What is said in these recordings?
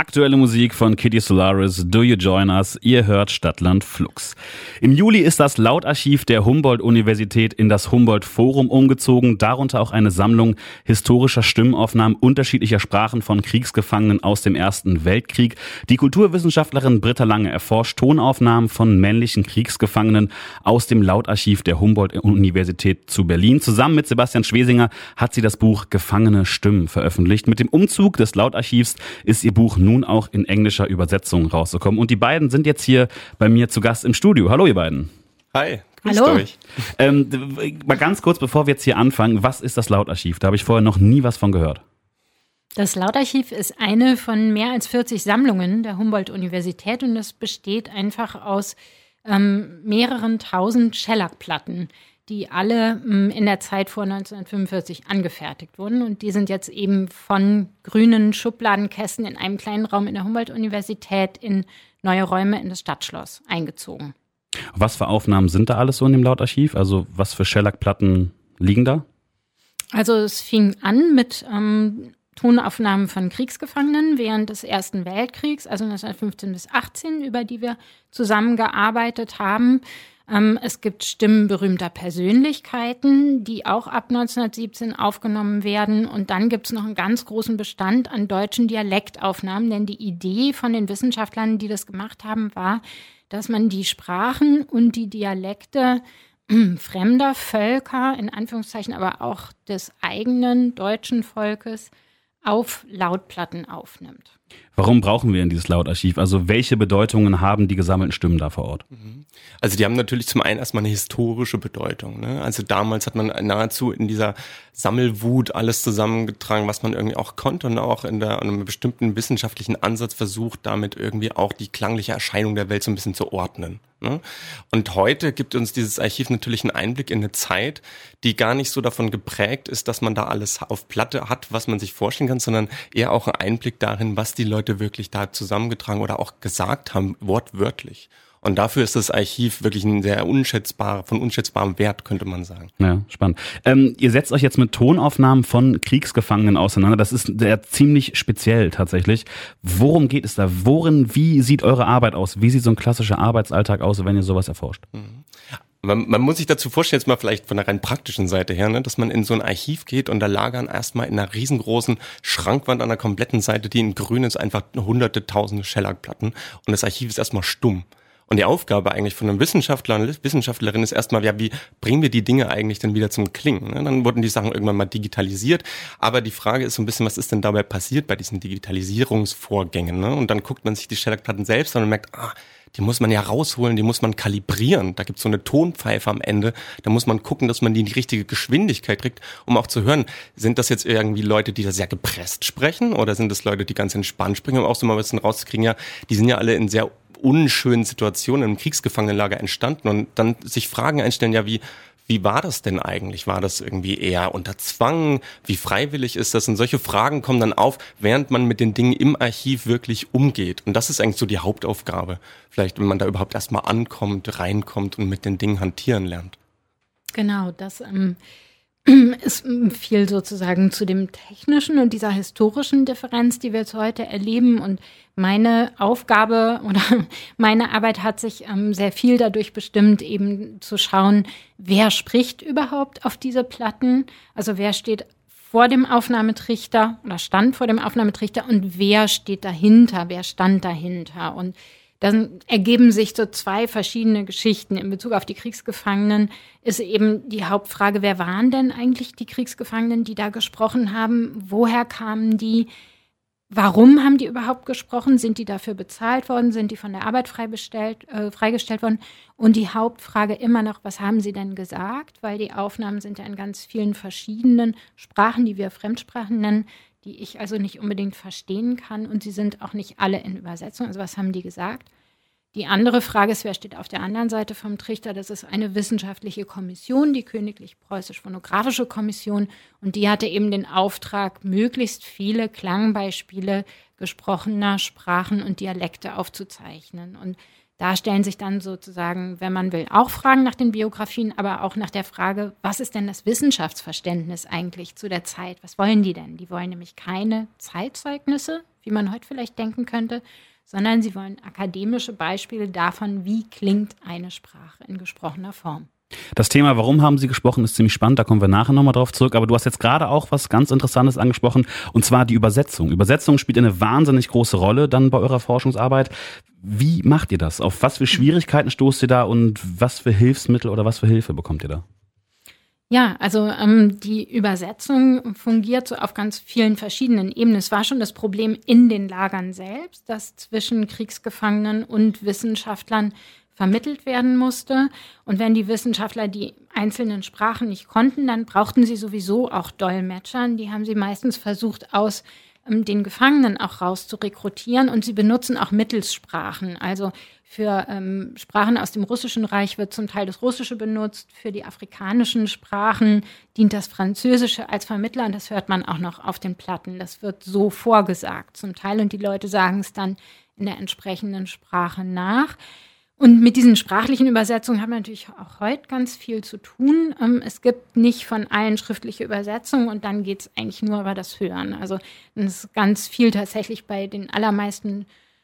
Aktuelle Musik von Kitty Solaris, Do You Join Us? Ihr hört Stadtland Flux. Im Juli ist das Lautarchiv der Humboldt-Universität in das Humboldt-Forum umgezogen, darunter auch eine Sammlung historischer Stimmenaufnahmen unterschiedlicher Sprachen von Kriegsgefangenen aus dem Ersten Weltkrieg. Die Kulturwissenschaftlerin Britta Lange erforscht Tonaufnahmen von männlichen Kriegsgefangenen aus dem Lautarchiv der Humboldt-Universität zu Berlin. Zusammen mit Sebastian Schwesinger hat sie das Buch Gefangene Stimmen veröffentlicht. Mit dem Umzug des Lautarchivs ist ihr Buch nun auch in englischer Übersetzung rausgekommen. Und die beiden sind jetzt hier bei mir zu Gast im Studio. Hallo ihr beiden. Hi, grüßt Hallo. euch. Mal ganz kurz, bevor wir jetzt hier anfangen, was ist das Lautarchiv? Da habe ich vorher noch nie was von gehört. Das Lautarchiv ist eine von mehr als 40 Sammlungen der Humboldt-Universität und das besteht einfach aus mehreren tausend Schellackplatten, die alle in der Zeit vor 1945 angefertigt wurden. Und die sind jetzt eben von grünen Schubladenkästen in einem kleinen Raum in der Humboldt-Universität in neue Räume in das Stadtschloss eingezogen. Was für Aufnahmen sind da alles so in dem Lautarchiv? Also was für Schellackplatten liegen da? Also es fing an mit Tonaufnahmen von Kriegsgefangenen während des Ersten Weltkriegs, also 1915 bis 18, über die wir zusammengearbeitet haben. Es gibt Stimmen berühmter Persönlichkeiten, die auch ab 1917 aufgenommen werden. Und dann gibt es noch einen ganz großen Bestand an deutschen Dialektaufnahmen. Denn die Idee von den Wissenschaftlern, die das gemacht haben, war, dass man die Sprachen und die Dialekte fremder Völker, in Anführungszeichen aber auch des eigenen deutschen Volkes, auf Lautplatten aufnimmt. Warum brauchen wir denn dieses Lautarchiv? Also welche Bedeutungen haben die gesammelten Stimmen da vor Ort? Also die haben natürlich zum einen erstmal eine historische Bedeutung, ne? Also damals hat man nahezu in dieser Sammelwut alles zusammengetragen, was man irgendwie auch konnte und auch in einem bestimmten wissenschaftlichen Ansatz versucht, damit irgendwie auch die klangliche Erscheinung der Welt so ein bisschen zu ordnen, ne? Und heute gibt uns dieses Archiv natürlich einen Einblick in eine Zeit, die gar nicht so davon geprägt ist, dass man da alles auf Platte hat, was man sich vorstellen kann, sondern eher auch einen Einblick darin, was die Leute wirklich da zusammengetragen oder auch gesagt haben, wortwörtlich. Und dafür ist das Archiv wirklich ein sehr von unschätzbarem Wert, könnte man sagen. Ja, spannend. Ihr setzt euch jetzt mit Tonaufnahmen von Kriegsgefangenen auseinander. Das ist sehr ziemlich speziell tatsächlich. Worum geht es da? Wie sieht eure Arbeit aus? Wie sieht so ein klassischer Arbeitsalltag aus, wenn ihr sowas erforscht? Man muss sich dazu vorstellen, jetzt mal vielleicht von der rein praktischen Seite her, ne, dass man in so ein Archiv geht und da lagern erstmal in einer riesengroßen Schrankwand an der kompletten Seite, die in grün ist, einfach hunderte, tausende Schellackplatten und das Archiv ist erstmal stumm. Und die Aufgabe eigentlich von einem Wissenschaftler und Wissenschaftlerin ist erstmal, ja, wie bringen wir die Dinge eigentlich dann wieder zum Klingen? Ne? Dann wurden die Sachen irgendwann mal digitalisiert, aber die Frage ist so ein bisschen, was ist denn dabei passiert bei diesen Digitalisierungsvorgängen? Ne? Und dann guckt man sich die Schellackplatten selbst an und merkt, die muss man ja rausholen, die muss man kalibrieren. Da gibt's so eine Tonpfeife am Ende. Da muss man gucken, dass man die in die richtige Geschwindigkeit kriegt, um auch zu hören, sind das jetzt irgendwie Leute, die da sehr gepresst sprechen oder sind das Leute, die ganz entspannt sprechen, um auch so mal ein bisschen rauszukriegen, ja, die sind ja alle in sehr unschönen Situationen im Kriegsgefangenenlager entstanden und dann sich Fragen einstellen, ja, wie war das denn eigentlich? War das irgendwie eher unter Zwang? Wie freiwillig ist das? Und solche Fragen kommen dann auf, während man mit den Dingen im Archiv wirklich umgeht. Und das ist eigentlich so die Hauptaufgabe. Vielleicht, wenn man da überhaupt erstmal ankommt, reinkommt und mit den Dingen hantieren lernt. Genau, das ist viel sozusagen zu dem technischen und dieser historischen Differenz, die wir jetzt heute erleben. Und meine Aufgabe oder meine Arbeit hat sich sehr viel dadurch bestimmt, eben zu schauen, wer spricht überhaupt auf diese Platten? Also wer steht vor dem Aufnahmetrichter oder stand vor dem Aufnahmetrichter und wer steht dahinter, wer stand dahinter? Und dann ergeben sich so zwei verschiedene Geschichten. In Bezug auf die Kriegsgefangenen ist eben die Hauptfrage, wer waren denn eigentlich die Kriegsgefangenen, die da gesprochen haben? Woher kamen die? Warum haben die überhaupt gesprochen? Sind die dafür bezahlt worden? Sind die von der Arbeit freigestellt worden? Und die Hauptfrage immer noch, was haben sie denn gesagt? Weil die Aufnahmen sind ja in ganz vielen verschiedenen Sprachen, die wir Fremdsprachen nennen, die ich also nicht unbedingt verstehen kann. Und sie sind auch nicht alle in Übersetzung. Also was haben die gesagt? Die andere Frage ist, wer steht auf der anderen Seite vom Trichter? Das ist eine wissenschaftliche Kommission, die Königlich Preußisch-Phonographische Kommission. Und die hatte eben den Auftrag, möglichst viele Klangbeispiele gesprochener Sprachen und Dialekte aufzuzeichnen. Und da stellen sich dann sozusagen, wenn man will, auch Fragen nach den Biografien, aber auch nach der Frage, was ist denn das Wissenschaftsverständnis eigentlich zu der Zeit? Was wollen die denn? Die wollen nämlich keine Zeitzeugnisse, wie man heute vielleicht denken könnte, sondern sie wollen akademische Beispiele davon, wie klingt eine Sprache in gesprochener Form. Das Thema, warum haben Sie gesprochen, ist ziemlich spannend, da kommen wir nachher nochmal drauf zurück. Aber du hast jetzt gerade auch was ganz Interessantes angesprochen, und zwar die Übersetzung. Übersetzung spielt eine wahnsinnig große Rolle dann bei eurer Forschungsarbeit. Wie macht ihr das? Auf was für Schwierigkeiten stoßt ihr da und was für Hilfsmittel oder was für Hilfe bekommt ihr da? Ja, also die Übersetzung fungiert so auf ganz vielen verschiedenen Ebenen. Es war schon das Problem in den Lagern selbst, dass zwischen Kriegsgefangenen und Wissenschaftlern vermittelt werden musste. Und wenn die Wissenschaftler die einzelnen Sprachen nicht konnten, dann brauchten sie sowieso auch Dolmetscher. Die haben sie meistens versucht, aus den Gefangenen auch raus zu rekrutieren. Und sie benutzen auch Mittelssprachen. Also für Sprachen aus dem Russischen Reich wird zum Teil das Russische benutzt. Für die afrikanischen Sprachen dient das Französische als Vermittler. Und das hört man auch noch auf den Platten. Das wird so vorgesagt zum Teil. Und die Leute sagen es dann in der entsprechenden Sprache nach. Und mit diesen sprachlichen Übersetzungen haben wir natürlich auch heute ganz viel zu tun. Es gibt nicht von allen schriftliche Übersetzungen und dann geht es eigentlich nur über das Hören. Also es ist ganz viel tatsächlich bei den allermeisten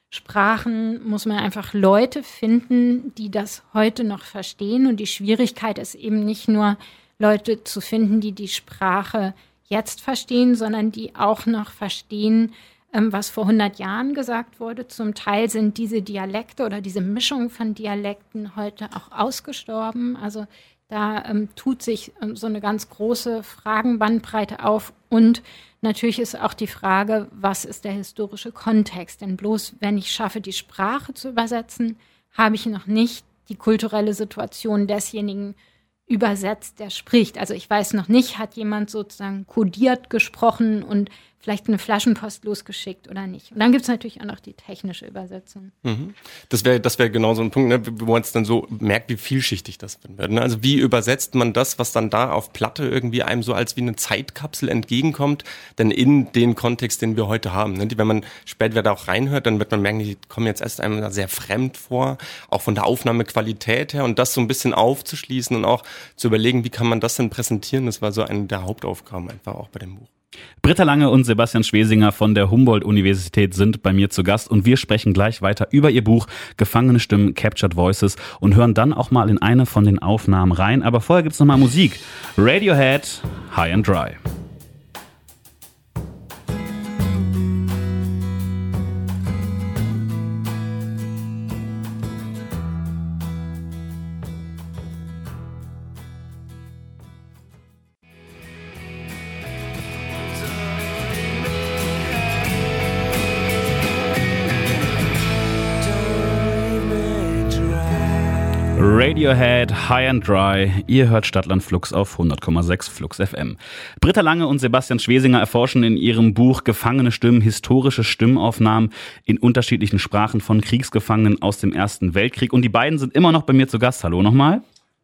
Sprachen muss man einfach Leute finden, die das heute noch verstehen. Und die Schwierigkeit ist eben nicht nur Leute zu finden, die die Sprache jetzt verstehen, sondern die auch noch verstehen, was vor 100 Jahren gesagt wurde. Zum Teil sind diese Dialekte oder diese Mischung von Dialekten heute auch ausgestorben. Also da tut sich so eine ganz große Fragenbandbreite auf. Und natürlich ist auch die Frage, was ist der historische Kontext? Denn bloß wenn ich schaffe, die Sprache zu übersetzen, habe ich noch nicht die kulturelle Situation desjenigen übersetzt, der spricht. Also ich weiß noch nicht, hat jemand sozusagen kodiert gesprochen und vielleicht eine Flaschenpost losgeschickt oder nicht. Und dann gibt es natürlich auch noch die technische Übersetzung. Mhm. Das wäre genau so ein Punkt, ne, wo man es dann so merkt, wie vielschichtig das wird. Ne? Also wie übersetzt man das, was dann da auf Platte irgendwie einem so als wie eine Zeitkapsel entgegenkommt, denn in den Kontext, den wir heute haben. Ne? Wenn man später da auch reinhört, dann wird man merken, die kommen jetzt erst einmal sehr fremd vor, auch von der Aufnahmequalität her, und das so ein bisschen aufzuschließen und auch zu überlegen, wie kann man das denn präsentieren, das war so eine der Hauptaufgaben einfach auch bei dem Buch. Britta Lange und Sebastian Schwesinger von der Humboldt-Universität sind bei mir zu Gast und wir sprechen gleich weiter über ihr Buch Gefangene Stimmen, Captured Voices und hören dann auch mal in eine von den Aufnahmen rein. Aber vorher gibt's noch mal Musik. Radiohead, High and Dry. Radiohead, High and Dry. Ihr hört Stadtland Flux auf 100,6 Flux FM. Britta Lange und Sebastian Schwesinger erforschen in ihrem Buch Gefangene Stimmen historische Stimmaufnahmen in unterschiedlichen Sprachen von Kriegsgefangenen aus dem Ersten Weltkrieg. Und die beiden sind immer noch bei mir zu Gast. Hallo nochmal.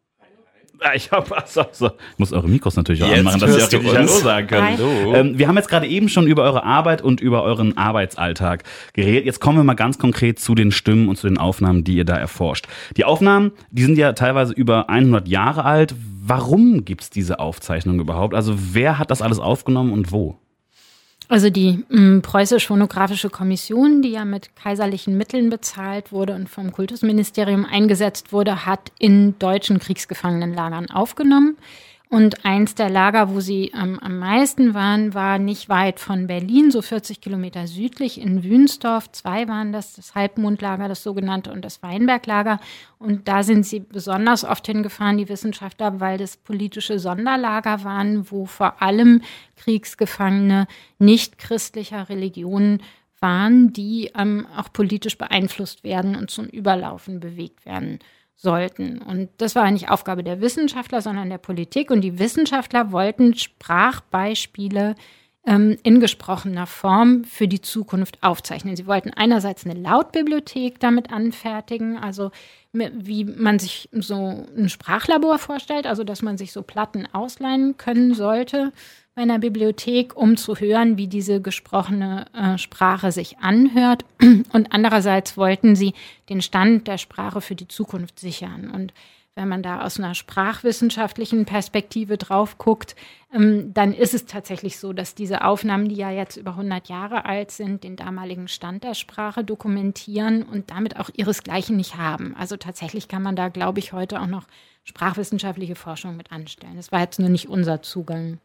Ich muss eure Mikros natürlich auch jetzt anmachen, dass ihr auch richtig Hallo sagen könnt. Wir haben jetzt gerade eben schon über eure Arbeit und über euren Arbeitsalltag geredet. Jetzt kommen wir mal ganz konkret zu den Stimmen und zu den Aufnahmen, die ihr da erforscht. Die Aufnahmen, die sind ja teilweise über 100 Jahre alt. Warum gibt's diese Aufzeichnung überhaupt? Also wer hat das alles aufgenommen und wo? Also die Preußisch-Phonographische Kommission, die ja mit kaiserlichen Mitteln bezahlt wurde und vom Kultusministerium eingesetzt wurde, hat in deutschen Kriegsgefangenenlagern aufgenommen. Und eins der Lager, wo sie am meisten waren, war nicht weit von Berlin, so 40 Kilometer südlich in Wünsdorf. 2 waren das Halbmondlager, das sogenannte, und das Weinberglager. Und da sind sie besonders oft hingefahren, die Wissenschaftler, weil das politische Sonderlager waren, wo vor allem Kriegsgefangene nicht christlicher Religionen waren, die auch politisch beeinflusst werden und zum Überlaufen bewegt werden sollten. Und das war nicht Aufgabe der Wissenschaftler, sondern der Politik. Und die Wissenschaftler wollten Sprachbeispiele in gesprochener Form für die Zukunft aufzeichnen. Sie wollten einerseits eine Lautbibliothek damit anfertigen, also wie man sich so ein Sprachlabor vorstellt, also dass man sich so Platten ausleihen können sollte bei einer Bibliothek, um zu hören, wie diese gesprochene Sprache sich anhört. Und andererseits wollten sie den Stand der Sprache für die Zukunft sichern. Und wenn man da aus einer sprachwissenschaftlichen Perspektive drauf guckt, dann ist es tatsächlich so, dass diese Aufnahmen, die ja jetzt über 100 Jahre alt sind, den damaligen Stand der Sprache dokumentieren und damit auch ihresgleichen nicht haben. Also tatsächlich kann man da, glaube ich, heute auch noch sprachwissenschaftliche Forschung mit anstellen. Das war jetzt nur nicht unser Zugang.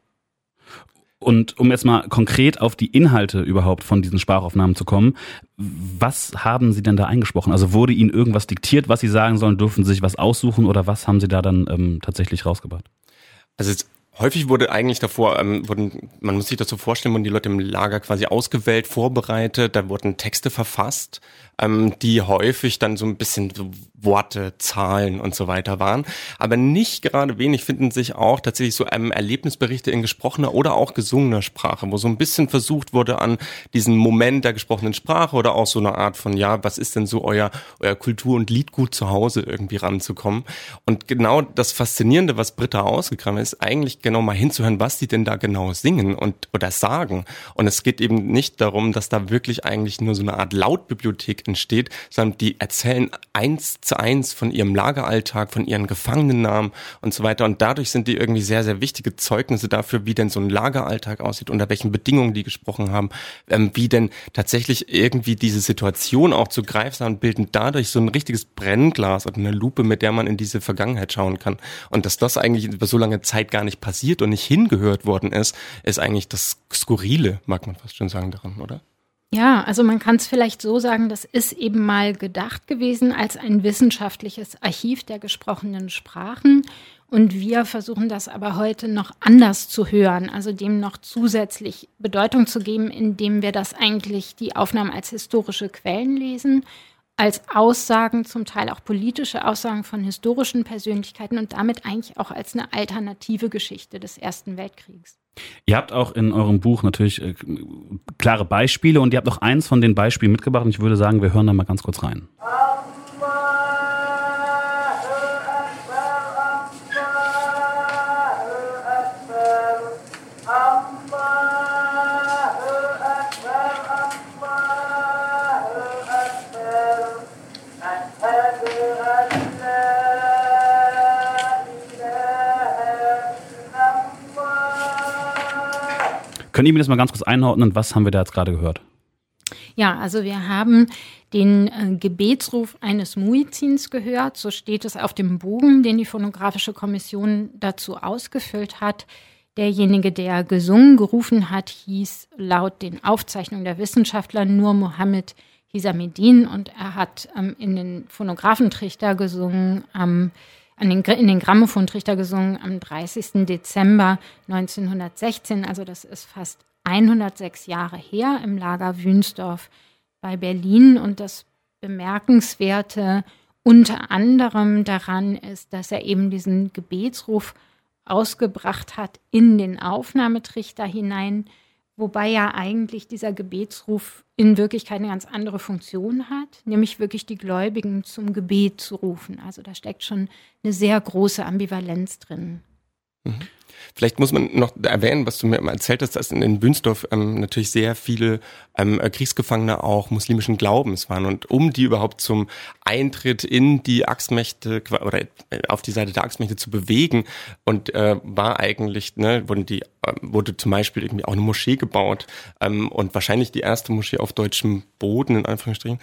Und um jetzt mal konkret auf die Inhalte überhaupt von diesen Sprachaufnahmen zu kommen, was haben Sie denn da eingesprochen? Also wurde Ihnen irgendwas diktiert, was Sie sagen sollen? Durften Sie sich was aussuchen oder was haben Sie da dann tatsächlich rausgebracht? Also häufig wurde eigentlich davor, man muss sich das so vorstellen, wurden die Leute im Lager quasi ausgewählt, vorbereitet, da wurden Texte verfasst, die häufig dann so ein bisschen so Worte, Zahlen und so weiter waren. Aber nicht gerade wenig finden sich auch tatsächlich so Erlebnisberichte in gesprochener oder auch gesungener Sprache, wo so ein bisschen versucht wurde, an diesen Moment der gesprochenen Sprache oder auch so eine Art von, ja, was ist denn so euer Kultur- und Liedgut zu Hause irgendwie ranzukommen. Und genau das Faszinierende, was Britta ausgegraben ist, eigentlich genau mal hinzuhören, was die denn da genau singen oder sagen. Und es geht eben nicht darum, dass da wirklich eigentlich nur so eine Art Lautbibliothek entsteht, sondern die erzählen 1:1 von ihrem Lageralltag, von ihren Gefangenennamen und so weiter. Und dadurch sind die irgendwie sehr, sehr wichtige Zeugnisse dafür, wie denn so ein Lageralltag aussieht, unter welchen Bedingungen die gesprochen haben, wie denn tatsächlich irgendwie diese Situation auch zu greifsam bilden, dadurch so ein richtiges Brennglas oder eine Lupe, mit der man in diese Vergangenheit schauen kann. Und dass das eigentlich über so lange Zeit gar nicht passiert und nicht hingehört worden ist eigentlich das Skurrile, mag man fast schon sagen, daran, oder? Ja, also man kann es vielleicht so sagen, das ist eben mal gedacht gewesen als ein wissenschaftliches Archiv der gesprochenen Sprachen. Und wir versuchen das aber heute noch anders zu hören, also dem noch zusätzlich Bedeutung zu geben, indem wir das eigentlich die Aufnahmen als historische Quellen lesen, als Aussagen, zum Teil auch politische Aussagen von historischen Persönlichkeiten und damit eigentlich auch als eine alternative Geschichte des Ersten Weltkriegs. Ihr habt auch in eurem Buch natürlich klare Beispiele und ihr habt auch eins von den Beispielen mitgebracht und ich würde sagen, wir hören da mal ganz kurz rein. Können Sie mir das mal ganz kurz einordnen? Was haben wir da jetzt gerade gehört? Ja, also wir haben den Gebetsruf eines Muezzins gehört. So steht es auf dem Bogen, den die Phonographische Kommission dazu ausgefüllt hat. Derjenige, der gerufen hat, hieß laut den Aufzeichnungen der Wissenschaftler Nur Mohammed Hisameddin und er hat in den Phonographentrichter gesungen, in den Grammophontrichter gesungen am 30. Dezember 1916, also das ist fast 106 Jahre her, im Lager Wünsdorf bei Berlin. Und das Bemerkenswerte unter anderem daran ist, dass er eben diesen Gebetsruf ausgebracht hat in den Aufnahmetrichter hinein, wobei ja eigentlich dieser Gebetsruf in Wirklichkeit eine ganz andere Funktion hat, nämlich wirklich die Gläubigen zum Gebet zu rufen. Also da steckt schon eine sehr große Ambivalenz drin. Vielleicht muss man noch erwähnen, was du mir erzählt hast, dass in Wünsdorf natürlich sehr viele Kriegsgefangene auch muslimischen Glaubens waren. Und um die überhaupt zum Eintritt in die Achsmächte oder auf die Seite der Achsmächte zu bewegen und war eigentlich, wurde zum Beispiel irgendwie auch eine Moschee gebaut und wahrscheinlich die erste Moschee auf deutschem Boden, in Anführungsstrichen.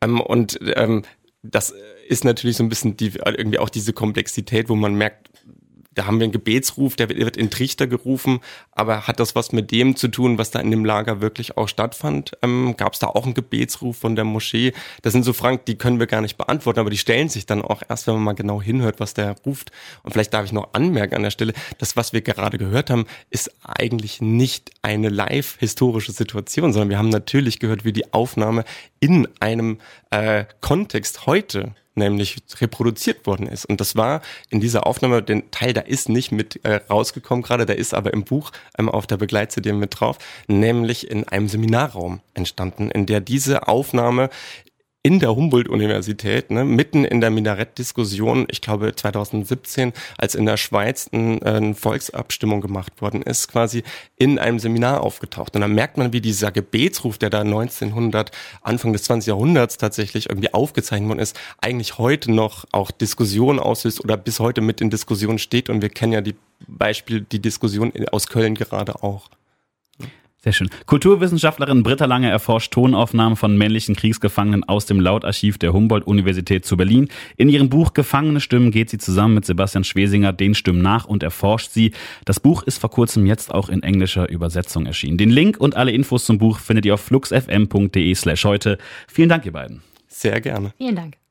Das ist natürlich so ein bisschen irgendwie auch diese Komplexität, wo man merkt, da haben wir einen Gebetsruf, der wird in Trichter gerufen, aber hat das was mit dem zu tun, was da in dem Lager wirklich auch stattfand? Gab es da auch einen Gebetsruf von der Moschee? Das sind so Fragen, die können wir gar nicht beantworten, aber die stellen sich dann auch erst, wenn man mal genau hinhört, was der ruft. Und vielleicht darf ich noch anmerken an der Stelle, das, was wir gerade gehört haben, ist eigentlich nicht eine live-historische Situation, sondern wir haben natürlich gehört, wie die Aufnahme in einem Kontext heute nämlich reproduziert worden ist. Und das war in dieser Aufnahme, den Teil, da ist nicht mit rausgekommen gerade, der ist aber im Buch auf der Begleitcd mit drauf, nämlich in einem Seminarraum entstanden, in der diese Aufnahme in der Humboldt-Universität, ne, mitten in der Minarett-Diskussion, ich glaube 2017, als in der Schweiz eine Volksabstimmung gemacht worden ist, quasi in einem Seminar aufgetaucht. Und dann merkt man, wie dieser Gebetsruf, der da 1900, Anfang des 20. Jahrhunderts tatsächlich irgendwie aufgezeichnet worden ist, eigentlich heute noch auch Diskussionen auslöst oder bis heute mit in Diskussionen steht. Und wir kennen ja die Diskussion aus Köln gerade auch. Sehr schön. Kulturwissenschaftlerin Britta Lange erforscht Tonaufnahmen von männlichen Kriegsgefangenen aus dem Lautarchiv der Humboldt-Universität zu Berlin. In ihrem Buch Gefangene Stimmen geht sie zusammen mit Sebastian Schwesinger den Stimmen nach und erforscht sie. Das Buch ist vor kurzem jetzt auch in englischer Übersetzung erschienen. Den Link und alle Infos zum Buch findet ihr auf fluxfm.de/heute. Vielen Dank, ihr beiden. Sehr gerne. Vielen Dank.